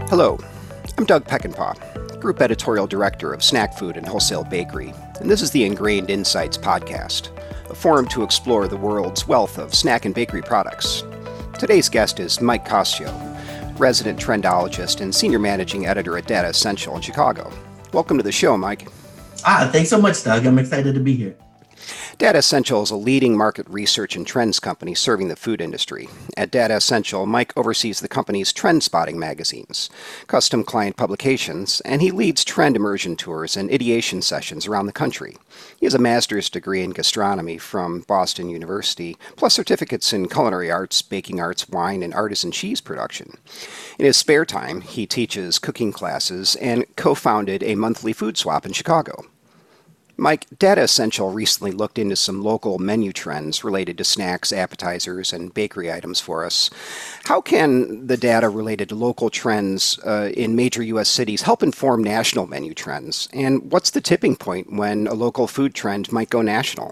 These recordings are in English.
Hello, I'm Doug Peckinpah, Group Editorial Director of Snack Food and Wholesale Bakery, and this is the Ingrained Insights Podcast, a forum to explore the world's wealth of snack and bakery products. Today's guest is Mike Cossio, resident trendologist and senior managing editor at Data Essential in Chicago. Welcome to the show, Mike. Thanks so much, Doug. I'm excited to be here. Data Essential is a leading market research and trends company serving the food industry. At Data Essential, Mike oversees the company's trend spotting magazines, custom client publications, and he leads trend immersion tours and ideation sessions around the country. He has a master's degree in gastronomy from Boston University, plus certificates in culinary arts, baking arts, wine, and artisan cheese production. In his spare time, he teaches cooking classes and co-founded a monthly food swap in Chicago. Mike, Data Essential recently looked into some local menu trends related to snacks, appetizers, and bakery items for us. How can the data related to local trends in major U.S. cities help inform national menu trends? And what's the tipping point when a local food trend might go national?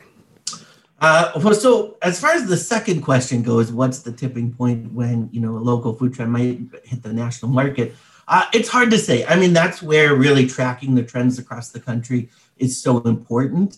So as far as the second question goes, what's the tipping point when, a local food trend might hit the national market? It's hard to say. I mean, that's where really tracking the trends across the country is so important.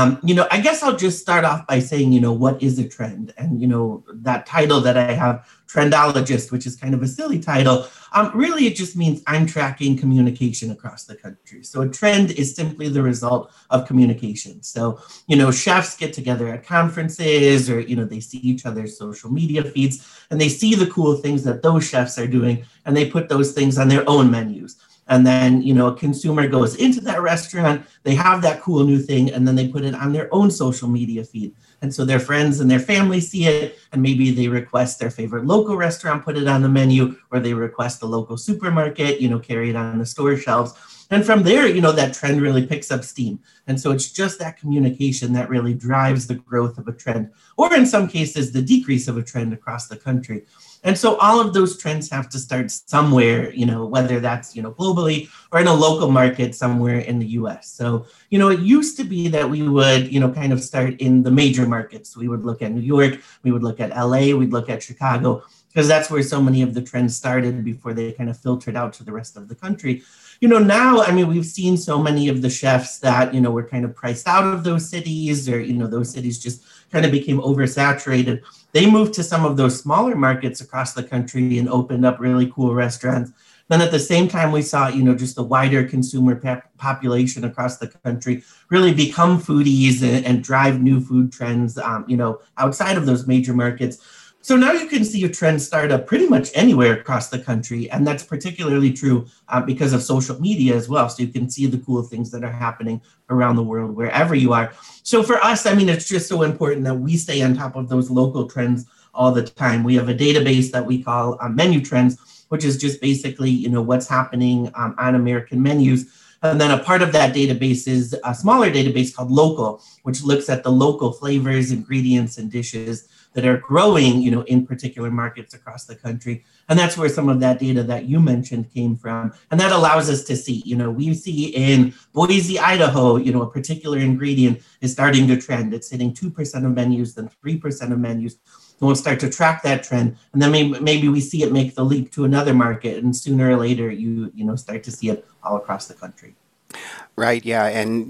I guess I'll just start off by saying, what is a trend? And, that title that I have, trendologist, which is kind of a silly title, really it just means I'm tracking communication across the country. So a trend is simply the result of communication. So, chefs get together at conferences or, they see each other's social media feeds and they see the cool things that those chefs are doing and they put those things on their own menus. And then, a consumer goes into that restaurant, they have that cool new thing, and then they put it on their own social media feed. And so their friends and their family see it, and maybe they request their favorite local restaurant put it on the menu, or they request the local supermarket, carry it on the store shelves. And from there, that trend really picks up steam. And so it's just that communication that really drives the growth of a trend, or in some cases, the decrease of a trend across the country. And so all of those trends have to start somewhere, whether that's, globally or in a local market somewhere in the US. So, it used to be that we would, kind of start in the major markets. We would look at New York, we would look at LA, we'd look at Chicago, because that's where so many of the trends started before they kind of filtered out to the rest of the country. Now, we've seen so many of the chefs that, were kind of priced out of those cities or, those cities just kind of became oversaturated. They moved to some of those smaller markets across the country and opened up really cool restaurants. Then at the same time, we saw, just the wider consumer population across the country really become foodies and drive new food trends, outside of those major markets. So now you can see a trend start up pretty much anywhere across the country. And that's particularly true because of social media as well. So you can see the cool things that are happening around the world, wherever you are. So for us, it's just so important that we stay on top of those local trends all the time. We have a database that we call Menu Trends, which is just basically, what's happening on American menus. And then a part of that database is a smaller database called Local, which looks at the local flavors, ingredients, and dishes that are growing, in particular markets across the country. And that's where some of that data that you mentioned came from. And that allows us to see, we see in Boise, Idaho, a particular ingredient is starting to trend. It's hitting 2% of menus, then 3% of menus. And we'll start to track that trend. And then maybe we see it make the leap to another market. And sooner or later, you start to see it all across the country. Right, yeah, and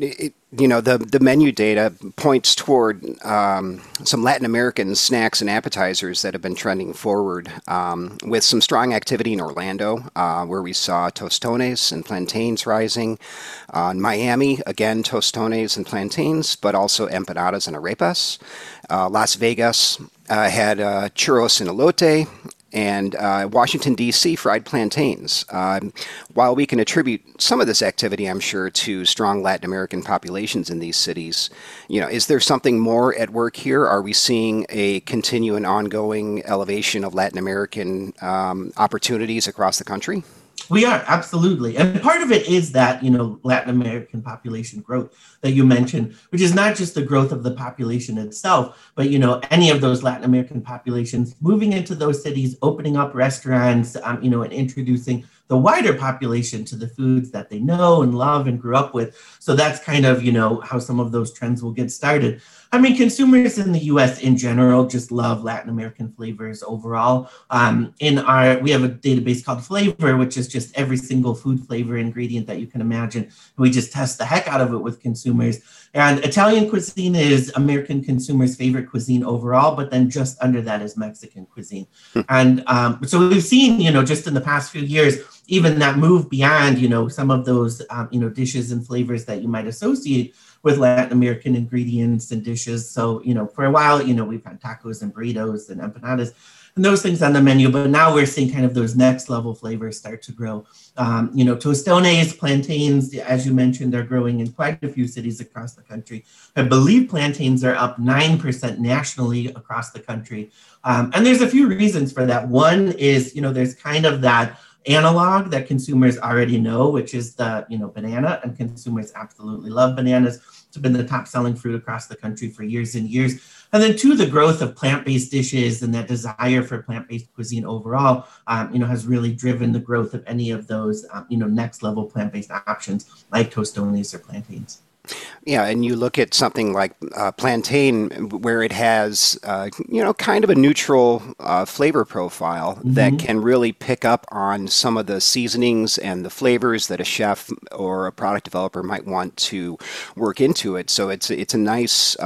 the menu data points toward some Latin American snacks and appetizers that have been trending forward with some strong activity in Orlando, where we saw tostones and plantains rising. In Miami, again, tostones and plantains, but also empanadas and arepas. Las Vegas had churros and elote. And Washington, D.C., fried plantains. While we can attribute some of this activity, I'm sure, to strong Latin American populations in these cities, is there something more at work here? Are we seeing a continuing, ongoing elevation of Latin American opportunities across the country? We are, absolutely. And part of it is that, Latin American population growth that you mentioned, which is not just the growth of the population itself, but, any of those Latin American populations moving into those cities, opening up restaurants, and introducing the wider population to the foods that they know and love and grew up with. So that's kind of, how some of those trends will get started. I mean, consumers in the U.S. in general just love Latin American flavors overall. We have a database called Flavor, which is just every single food flavor ingredient that you can imagine. We just test the heck out of it with consumers. And Italian cuisine is American consumers' favorite cuisine overall, but then just under that is Mexican cuisine. And so we've seen, just in the past few years, even that move beyond, some of those, dishes and flavors that you might associate with Latin American ingredients and dishes. So, for a while, we've had tacos and burritos and empanadas and those things on the menu, but now we're seeing kind of those next level flavors start to grow. Tostones, plantains, as you mentioned, are growing in quite a few cities across the country. I believe plantains are up 9% nationally across the country. And there's a few reasons for that. One is, there's kind of that analog that consumers already know, which is the banana, and consumers absolutely love bananas. It's been the top selling fruit across the country for years and years. And then two, the growth of plant-based dishes and that desire for plant-based cuisine overall, has really driven the growth of any of those, next level plant-based options like tostones or plantains. Yeah, and you look at something like plantain, where it has, kind of a neutral flavor profile that can really pick up on some of the seasonings and the flavors that a chef or a product developer might want to work into it. So it's a nice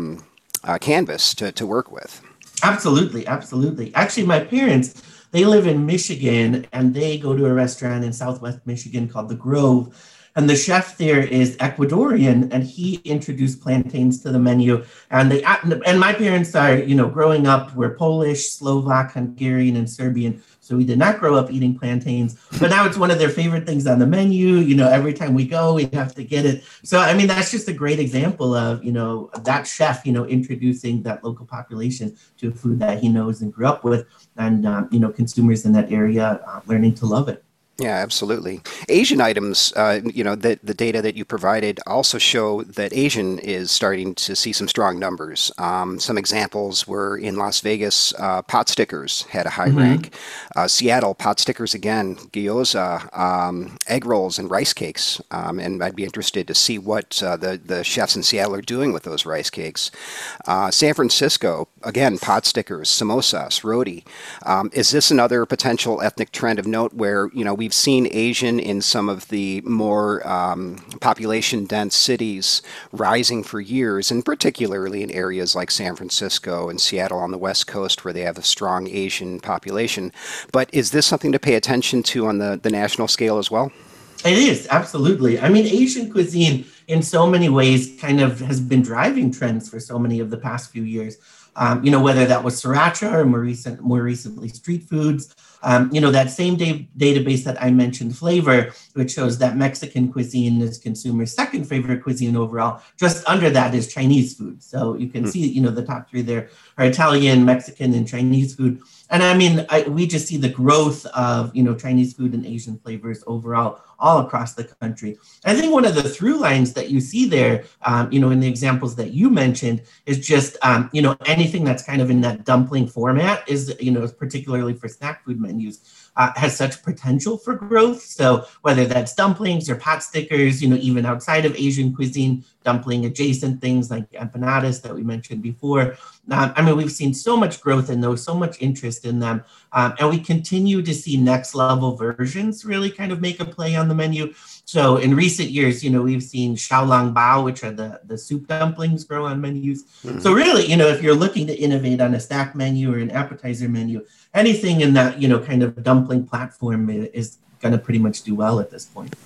canvas to work with. Absolutely, absolutely. Actually, my parents, they live in Michigan, and they go to a restaurant in Southwest Michigan called The Grove. And the chef there is Ecuadorian, and he introduced plantains to the menu. And my parents are, growing up, we're Polish, Slovak, Hungarian, and Serbian. So we did not grow up eating plantains, but now it's one of their favorite things on the menu. Every time we go, we have to get it. So, I mean, that's just a great example of, that chef, introducing that local population to food that he knows and grew up with, and, consumers in that area learning to love it. Yeah, absolutely. Asian items, the data that you provided also show that Asian is starting to see some strong numbers. Some examples were in Las Vegas, pot stickers had a high rank. Seattle, pot stickers again, gyoza, egg rolls, and rice cakes. And I'd be interested to see what the chefs in Seattle are doing with those rice cakes. San Francisco, again, pot stickers, samosas, roti. Is this another potential ethnic trend of note where, we've seen Asian in some of the more population-dense cities rising for years, and particularly in areas like San Francisco and Seattle on the West Coast where they have a strong Asian population. But is this something to pay attention to on the national scale as well? It is, absolutely. I mean, Asian cuisine in so many ways kind of has been driving trends for so many of the past few years. Whether that was sriracha or more recently street foods. That same database that I mentioned, Flavor, which shows that Mexican cuisine is consumers' second favorite cuisine overall. Just under that is Chinese food. So you can see, the top three there are Italian, Mexican, and Chinese food. And I mean, we just see the growth of, Chinese food and Asian flavors overall all across the country. I think one of the through lines that you see there, in the examples that you mentioned is just, anything that's kind of in that dumpling format is, particularly for snack food menus, has such potential for growth. So whether that's dumplings or pot stickers, even outside of Asian cuisine, dumpling adjacent things like empanadas that we mentioned before. We've seen so much growth in those, so much interest in them. And we continue to see next level versions really kind of make a play on the menu. So in recent years, we've seen xiaolong bao, which are the soup dumplings, grow on menus. So really, if you're looking to innovate on a snack menu or an appetizer menu, anything in that, kind of dumpling platform is going to pretty much do well at this point.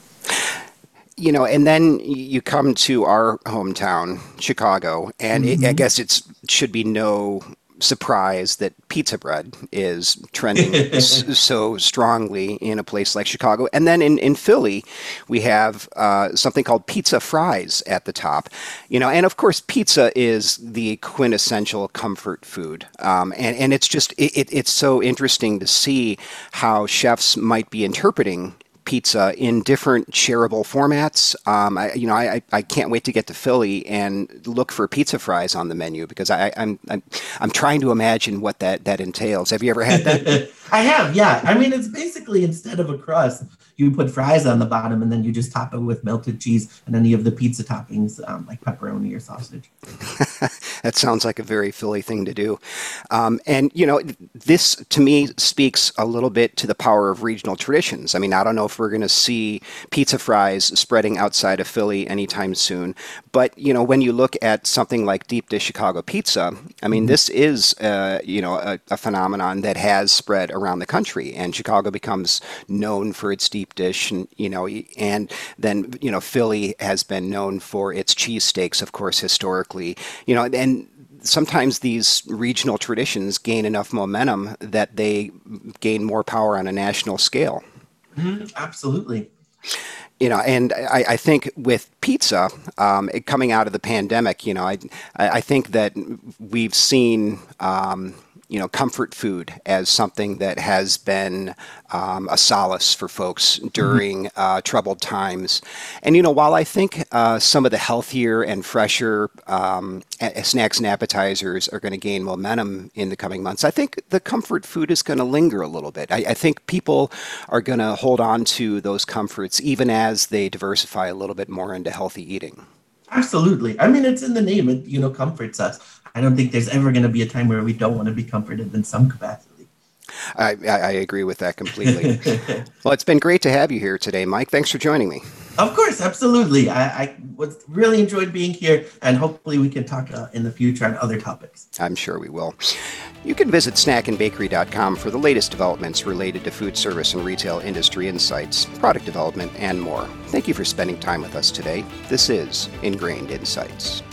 And then you come to our hometown, Chicago, and I guess it should be no surprise that pizza bread is trending so strongly in a place like Chicago. And then in Philly, we have something called pizza fries at the top. And of course, pizza is the quintessential comfort food. And it's just, it's so interesting to see how chefs might be interpreting pizza in different shareable formats. I can't wait to get to Philly and look for pizza fries on the menu because I'm trying to imagine what that entails. Have you ever had that? I have, yeah. It's basically instead of a crust, you put fries on the bottom and then you just top it with melted cheese and any of the pizza toppings like pepperoni or sausage. That sounds like a very Philly thing to do. And, this to me speaks a little bit to the power of regional traditions. I mean, I don't know if we're going to see pizza fries spreading outside of Philly anytime soon. But, when you look at something like deep dish Chicago pizza, I mean, this is, a phenomenon that has spread around the country. And Chicago becomes known for its deep dish. And then, Philly has been known for its cheesesteaks, of course, historically. And sometimes these regional traditions gain enough momentum that they gain more power on a national scale. Absolutely. And I think with pizza, coming out of the pandemic, I think that we've seen, comfort food as something that has been a solace for folks during troubled times. And, while I think some of the healthier and fresher snacks and appetizers are going to gain momentum in the coming months, I think the comfort food is going to linger a little bit. I think people are going to hold on to those comforts even as they diversify a little bit more into healthy eating. Absolutely. I mean, it's in the name. It, comforts us. I don't think there's ever going to be a time where we don't want to be comforted in some capacity. I agree with that completely. Well, it's been great to have you here today, Mike. Thanks for joining me. Of course, absolutely. I was really enjoyed being here, and hopefully we can talk in the future on other topics. I'm sure we will. You can visit snackandbakery.com for the latest developments related to food service and retail industry insights, product development, and more. Thank you for spending time with us today. This is Ingrained Insights.